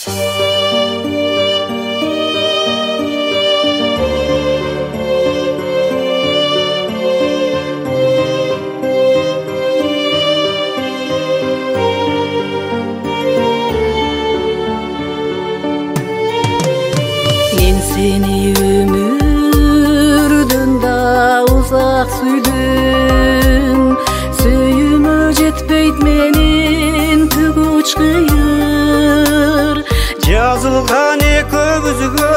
Seni ömürden da uzak süydüm. Söyüme jetpeyt menin tügüç kıyır. Жазылған екі күзгі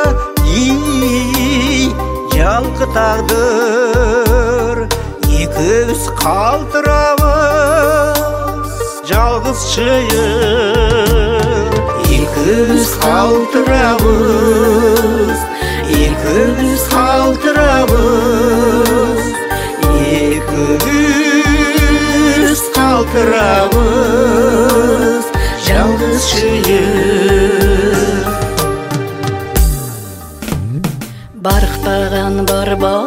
жалқы тағдыр, екеуміз қалтырамыз жалғыз шиыр. Екеуміз қалтырамыз, екеуміз қалтырамыз, екеуміз қалтырамыз жалғыз шиыр. Барықтаған бар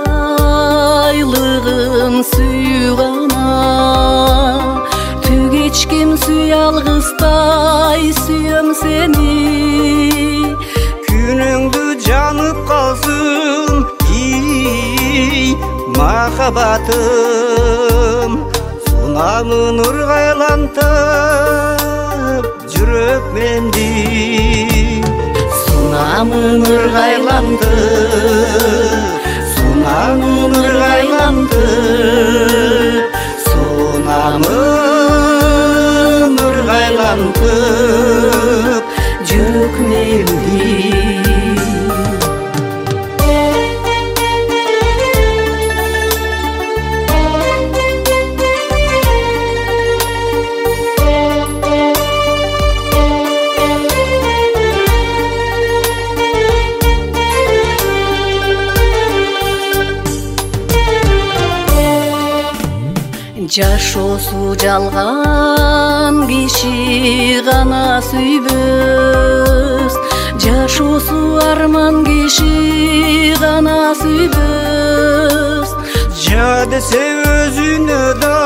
байлығын сүйғана, түгечкем сүй алғыстай сүйем сені. Күніңді жанып қалсын махаббатым, сонамын ырғайлантып жүрек менді. Сонамын ырғайлантып, сонамын ырғайлантып, сонамын ырғайлантып жүрек менді. Жашоосу жалган киши гана сүйбөс, жашоосу арман киши гана сүйбөс. Жа десе өзүнө да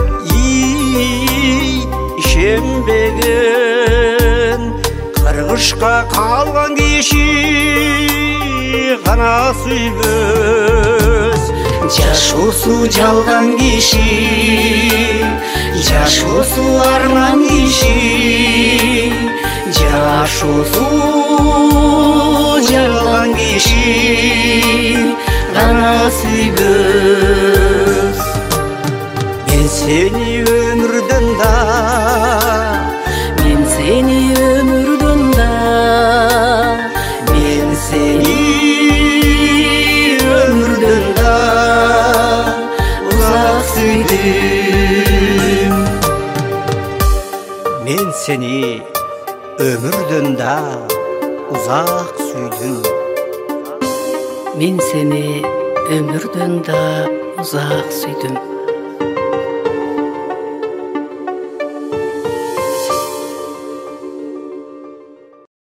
ишенбеген, кыргышка калган киши гана сүйбөс. Жашоосу жалган киши, жашоосу арман киши, жашоосу жалган киши гана сүйбөс. Мен сени өмүрдөн да, мен сени өмүрдөн да, мен сени өмүрдөн да узак сүйдүм. Мен сени өмүрдөн да узак сүйдүм. мен сени өмүрдөн да узак сүйдүм.